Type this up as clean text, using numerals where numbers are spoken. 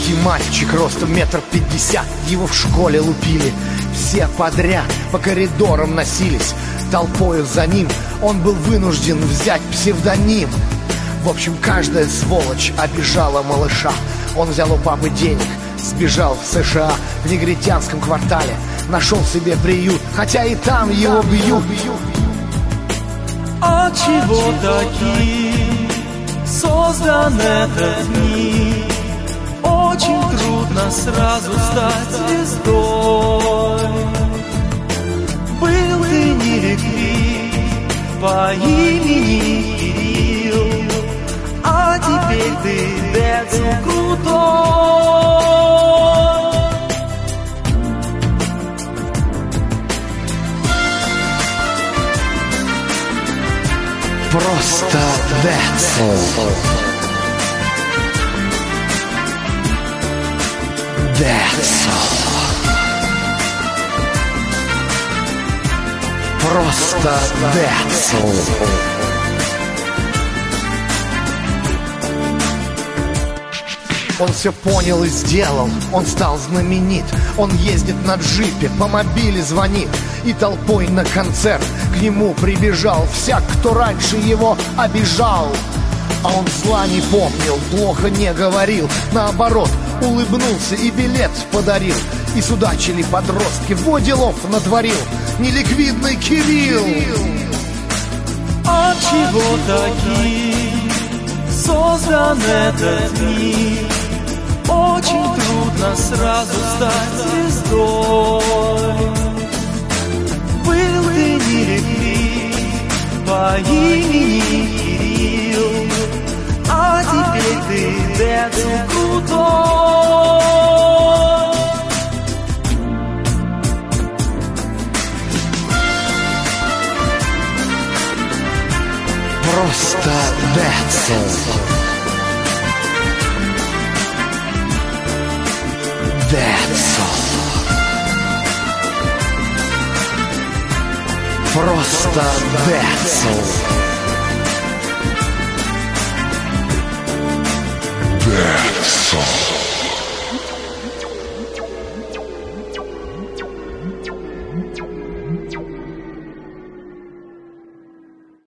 Маленький мальчик ростом 1,50 м, его в школе лупили. Все подряд по коридорам носились, толпою за ним он был вынужден взять псевдоним. В общем, каждая сволочь обижала малыша. Он взял у папы денег, сбежал в США, в негритянском квартале нашел себе приют, хотя и там его бьют. От чего таким создан этот мир? Очень трудно сразу стать звездой. Был ты не ликвид по имени Кирилл, а теперь ты Децл крутой. Просто Децл. Децл. Просто Децл. Он все понял и сделал, он стал знаменит. Он ездит на джипе, по мобиле звонит и толпой на концерт к нему прибежал всяк, кто раньше его обижал. А он зла не помнил, плохо не говорил, наоборот, улыбнулся и билет подарил. И судачили подростки, во делов натворил неликвидный Кирилл. От чего таким создан этот мир? Очень трудно сразу стать звездой. Был ты не ликвид по имени Кирилл, а теперь ты Децл крутой. Просто Децл. Децл. Просто Децл.